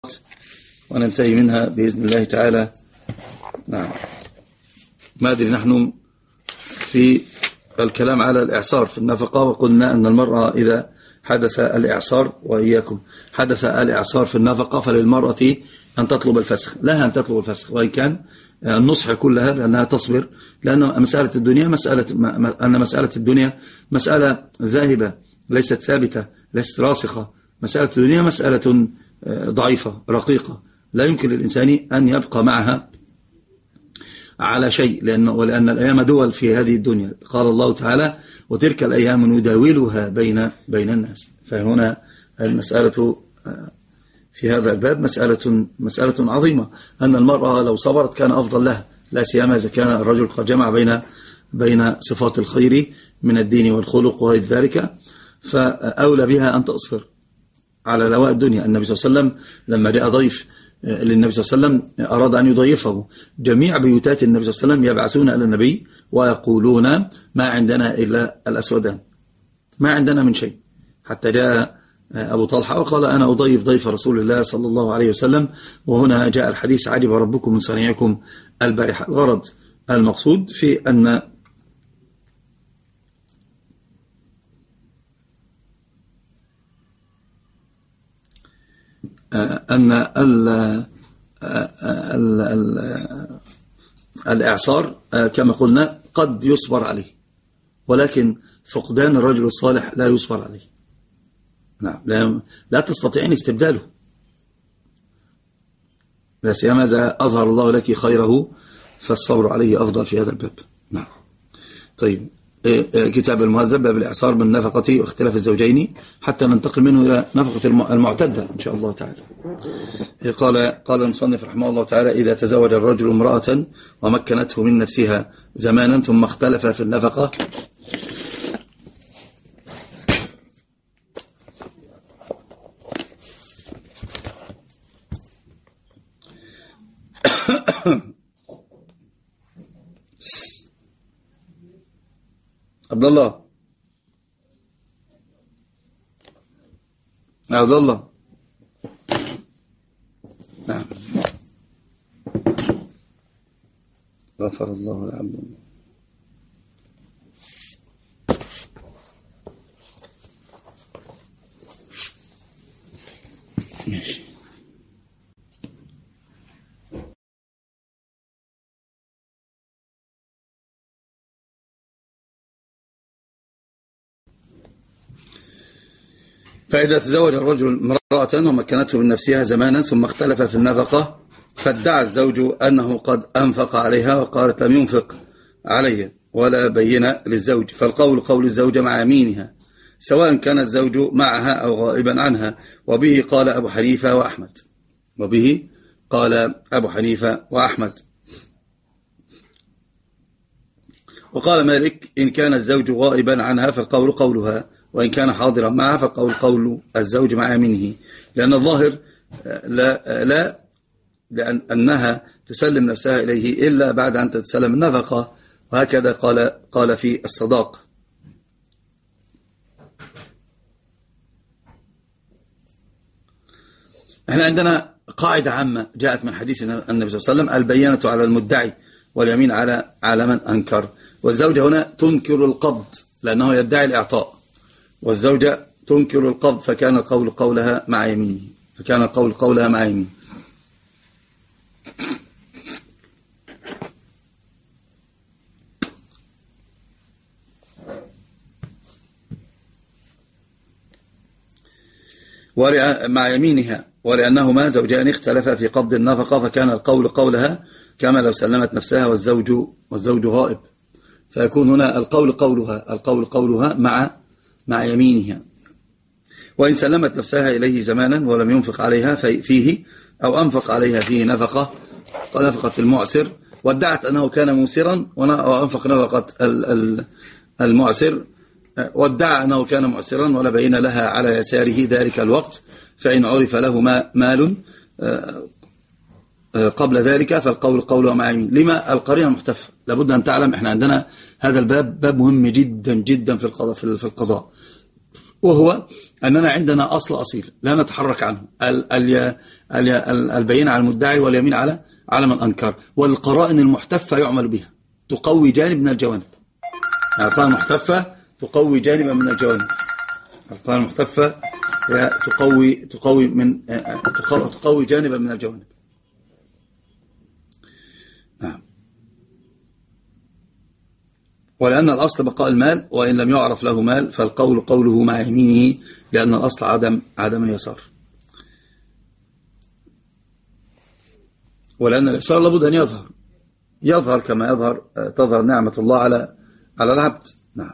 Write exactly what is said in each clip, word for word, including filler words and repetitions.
وننتهي منها بإذن الله تعالى. نعم، ما أدري، نحن في الكلام على الإعصار في النفقة، وقلنا أن المرأة إذا حدث الإعصار وإياكم حدث الإعصار في النفقة فللمرأة أن تطلب الفسخ، لها أن تطلب الفسخ، وإن كان النصح كلها بأنها تصبر، لأن مسألة الدنيا مسألة أن مسألة الدنيا مسألة ذاهبة ليست ثابتة، ليست راسخة. مسألة الدنيا مسألة ضعيفة رقيقة، لا يمكن للإنسان أن يبقى معها على شيء، لأن ولأن الأيام دول في هذه الدنيا. قال الله تعالى: وتلك الأيام نداولها بين بين الناس. فهنا المسألة في هذا الباب مسألة مسألة عظيمة، أن المرأة لو صبرت كان أفضل لها، لا سيما إذا كان الرجل قد جمع بين بين صفات الخير من الدين والخلق وغير ذلك، فأولى بها أن تصبر على لواء الدنيا. النبي صلى الله عليه وسلم لما جاء ضيف للنبي صلى الله عليه وسلم أراد أن يضيفه، جميع بيوتات النبي صلى الله عليه وسلم يبعثون إلى النبي ويقولون: ما عندنا إلا الأسودان، ما عندنا من شيء. حتى جاء أبو طلحة وقال: أنا أضيف ضيف رسول الله صلى الله عليه وسلم. وهنا جاء الحديث: عجب ربكم من صنيعكم البارحة. الغرض المقصود في أن أن ال ال ال الإعصار كما قلنا قد يصبر عليه، ولكن فقدان الرجل الصالح لا يصبر عليه. نعم، لا, لا تستطيعين استبداله، لا سيما إذا أظهر الله لك خيره فالصبر عليه أفضل في هذا الباب. نعم. طيب، كتاب المهذب باب الإعصار بالنفقة واختلاف الزوجين، حتى ننتقل منه إلى نفقة المعتدة إن شاء الله تعالى. قال قال المصنف رحمه الله تعالى: إذا تزوج الرجل امرأة ومكنته من نفسها زمانا ثم اختلف في النفقة عبد الله عبد الله نعم، غفر الله لعبد الله. ماشي. فإذا تزوج الرجل امرأة ومكنته من نفسها زمانا ثم اختلف في النفقة، فادعى الزوج أنه قد أنفق عليها وقالت لم ينفق عليها ولا بين للزوج، فالقول قول الزوجة مع يمينها سواء كان الزوج معها أو غائبا عنها. وبه قال أبو حنيفة وأحمد وبه قال أبو حنيفة وأحمد وقال مالك: إن كان الزوج غائبا عنها فالقول قولها، وإن كان حاضرا معها فالقول قول الزوج مع يمينه، لأن الظاهر لا, لا لأن أنها تسلم نفسها إليه إلا بعد أن تتسلم النفقة، وهكذا قال قال في الصداق. احنا عندنا قاعدة عامة جاءت من حديث النبي صلى الله عليه وسلم: البينة على المدعي واليمين على على من أنكر. والزوجة هنا تنكر القبض لأنه يدعي الإعطاء، والزوجة تنكر القبض، فكان القول قولها مع يمينه فكان القول قولها مع يمينه. مع يمينها، ولأنهما زوجان اختلفا في قبض النفقة، فكان القول قولها كما لو سلمت نفسها والزوج والزوج غائب، فيكون هنا القول قولها القول قولها مع مع يمينها. وإن سلمت نفسها إليه زمانا ولم ينفق عليها فيه أو أنفق عليها فيه نفقة نفقة المعسر، وادعت أنه كان موسرا وأنفق نفقة المعسر، وادعى أنه كان معسرا ولا بين لها على يساره ذلك الوقت، فإن عرف له مال قبل ذلك فالقول قوله مع يمين. لما؟ القرينة المحتفة. لابد أن تعلم، احنا عندنا هذا الباب باب مهم جدا جدا في القضاء في القضاء وهو أننا عندنا أصل أصيل لا نتحرك عنه، البينة على المدعي واليمين على على من أنكر، والقرائن المحتفة يعمل بها تقوي جانب من الجوانب. القرائن المحتفة تقوي جانبا من الجوانب، القرائن المحتفة تقوي تقوي من تقوي جانبا من الجوانب. نعم. ولأن الأصل بقاء المال، وإن لم يعرف له مال فالقول قوله مع يمينه، لأن الأصل عدم عدم اليسار. ولأن اليسار لابد أن يظهر يظهر كما يظهر تظهر نعمة الله على على العبد. نعم.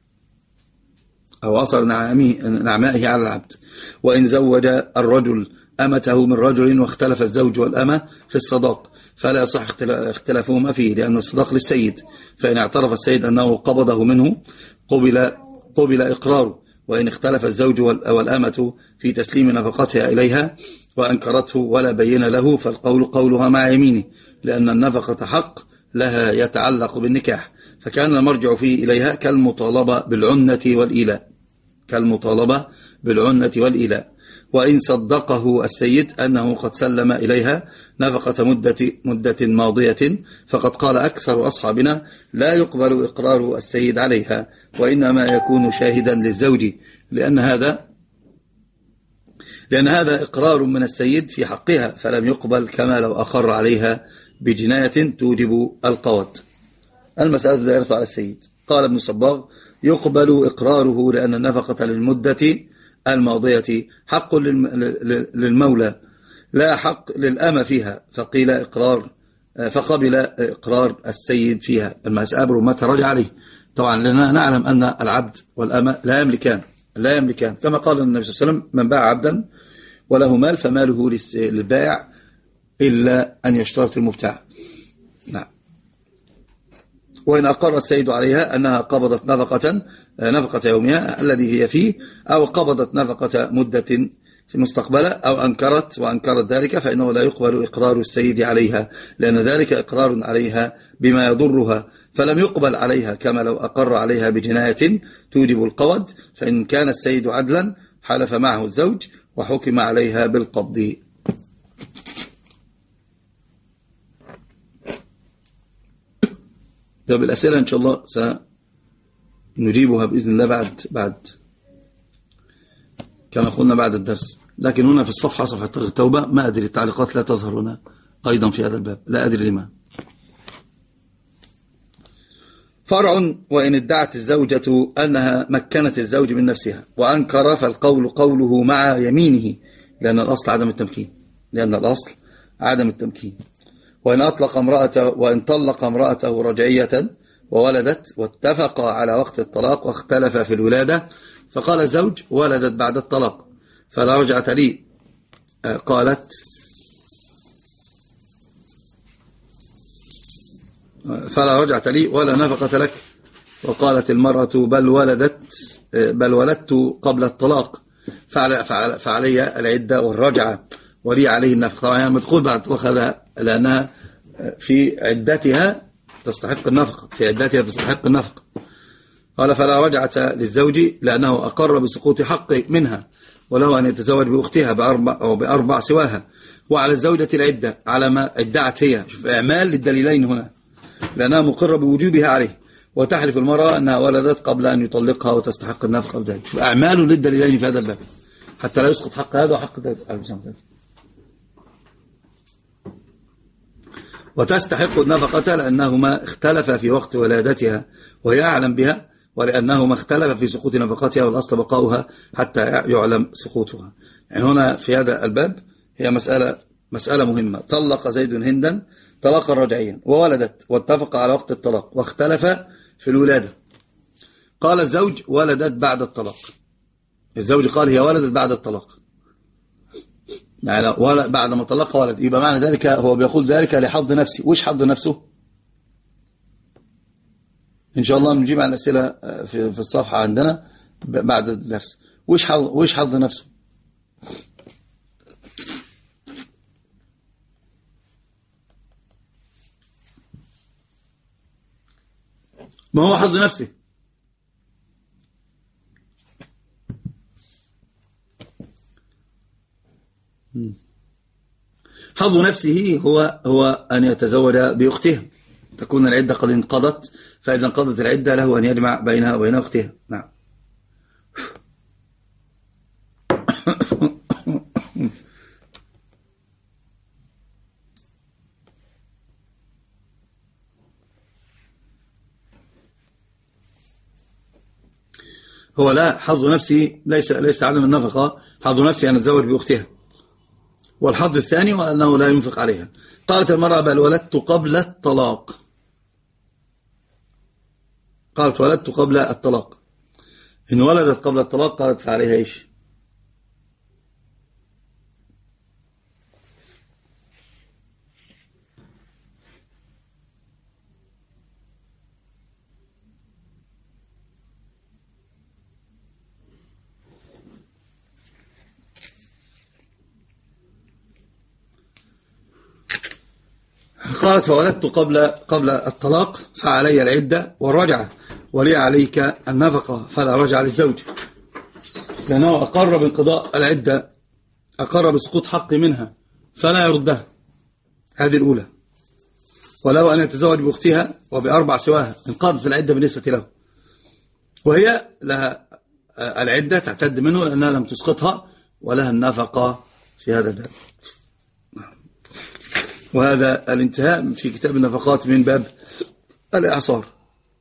أو أثر نعمائه على العبد. وإن زوج الرجل أمته من رجل واختلف الزوج والأمة في الصداق فلا يصح اختلافهما فيه، لأن الصداق للسيد، فإن اعترف السيد أنه قبضه منه قبل قبل إقراره، وإن اختلف الزوج والأمة في تسليم نفقتها إليها وأنكرته ولا بين له فالقول قولها مع يمينه، لأن النفقة حق لها يتعلق بالنكاح، فكان المرجع فيه إليها كالمطالبة بالعنة والإيلاء كالمطالبة بالعنة والإيلاء. وإن صدقه السيد أنه قد سلم إليها نفقة مدة, مدة ماضية فقد قال أكثر أصحابنا لا يقبل إقرار السيد عليها، وإنما يكون شاهدا للزوج، لأن هذا لأن هذا إقرار من السيد في حقها، فلم يقبل كما لو أقر عليها بجناية توجب القواد. المسألة دائرة على السيد. قال ابن صباغ: يقبل إقراره لأن النفقة للمدة الماضية حق للمولى لا حق للأمة فيها، فقيل إقرار فقبل إقرار السيد فيها. المسألة متى رجع عليه. طبعا لأننا نعلم أن العبد والأمة لا يملكان لا يملكان كما قال النبي صلى الله عليه وسلم: من باع عبدا وله مال فماله للبائع إلا أن يشترط المبتاع. نعم. وإن أقر السيد عليها أنها قبضت نفقة نفقة يومها الذي هي فيه، أو قبضت نفقة مدة مستقبلة، أو أنكرت وأنكرت ذلك، فإنه لا يقبل إقرار السيد عليها، لأن ذلك إقرار عليها بما يضرها، فلم يقبل عليها كما لو أقر عليها بجناية توجب القود، فإن كان السيد عدلا حلف معه الزوج وحكم عليها بالقبض. طب الأسئلة إن شاء الله سنجيبها بإذن الله بعد بعد كما قلنا بعد الدرس. لكن هنا في الصفحة صفحة التوبة ما أدري التعليقات لا تظهر هنا أيضا في هذا الباب، لا أدري لما. فرع: وإن ادعت الزوجة أنها مكنت الزوج من نفسها وأنكر فالقول قوله مع يمينه، لأن الأصل عدم التمكين لأن الأصل عدم التمكين. وإن أطلق امرأته وإن طلق امرأته رجعية وولدت واتفق على وقت الطلاق واختلف في الولادة، فقال الزوج: ولدت بعد الطلاق فلا رجعة لي. قالت: فلا رجعة لي ولا نفقة لك. وقالت المرأة: بل ولدت بل ولدت قبل الطلاق فعلي العدة والرجعة ولي عليه النفقة. طبعا يعني مدخول بعد الطلاق هذا لأنها في عدتها تستحق النفقة في عدتها تستحق النفقة. قال: فلا رجعة للزوج لأنه أقر بسقوط حقه منها، وله أن يتزوج بأختها بأربع أو بأربع سواها، وعلى الزوجة العدة على ما ادعت هي. شوف إعمال للدليلين هنا، لأنها مقرة بوجوبها عليه، وتحلف المرأة أنها ولدت قبل أن يطلقها وتستحق النفقة بذلك. شوف أعمال للدليلين في هذا الباب حتى لا يسقط حق هذا وحق ذلك. وتستحق النفقة لأنهما اختلفا في وقت ولادتها وهي أعلم بها، ولأنهما اختلفا في سقوط نفقتها، والأصل بقاؤها حتى يعلم سقوطها. يعني هنا في هذا الباب هي مسألة مسألة مهمة. طلق زيد هندا طلاقا رجعيا وولدت واتفق على وقت الطلاق واختلف في الولادة. قال الزوج: ولدت بعد الطلاق. الزوج قال: هي ولدت بعد الطلاق، يعني بعد ما طلقها ولد. يبقى معنى ذلك هو بيقول ذلك لحظ نفسي. وش حظ نفسه؟ إن شاء الله نجيب عن الأسئلة في الصفحة عندنا بعد الدرس. وش حظ وش حظ نفسه؟ ما هو حظ نفسه؟ حظ نفسه هو هو أن يتزوج بأختها، تكون العدة قد انقضت، فإذا انقضت العدة له أن يجمع بينها وبين أختها. نعم. هو لا، حظ نفسي ليس ليس عدم النفقة، حظ نفسي أن يتزوج بأختها. والحظ الثاني هو أنه لا ينفق عليها. قالت المرأة: بل ولدت قبل الطلاق. قالت: ولدت قبل الطلاق. إن ولدت قبل الطلاق قالت فعليها إيش؟ قالت: فولدت قبل قبل الطلاق فعلي العدة والرجعة، ولي عليك النفقة فلا رجع للزوج، لأنه أقر بانقضاء العدة، أقر بسقوط حقي منها فلا يردها. هذه الأولى. ولو أن يتزوج بأختها وبأربع سواها انقضت العدة بالنسبة له، وهي لها العدة تعتد منه لأنها لم تسقطها، ولها النفقة في هذا الباب. وهذا الانتهاء في كتاب النفقات من باب الإعصار.